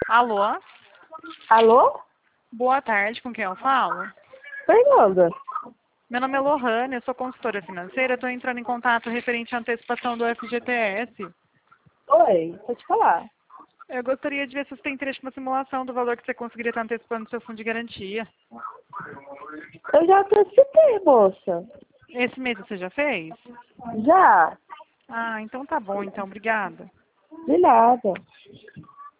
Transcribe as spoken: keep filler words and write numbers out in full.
Alô? Alô? Boa tarde, com quem eu falo? Fernanda. Meu nome é Lohane, eu sou consultora financeira, estou entrando em contato referente à antecipação do F G T S. Oi, vou te falar. Eu gostaria de ver se você tem interesse numa simulação do valor que você conseguiria estar antecipando do seu fundo de garantia. Eu já antecipei, moça. Esse mês você já fez? Já? Ah, então tá bom, então, obrigada. De nada.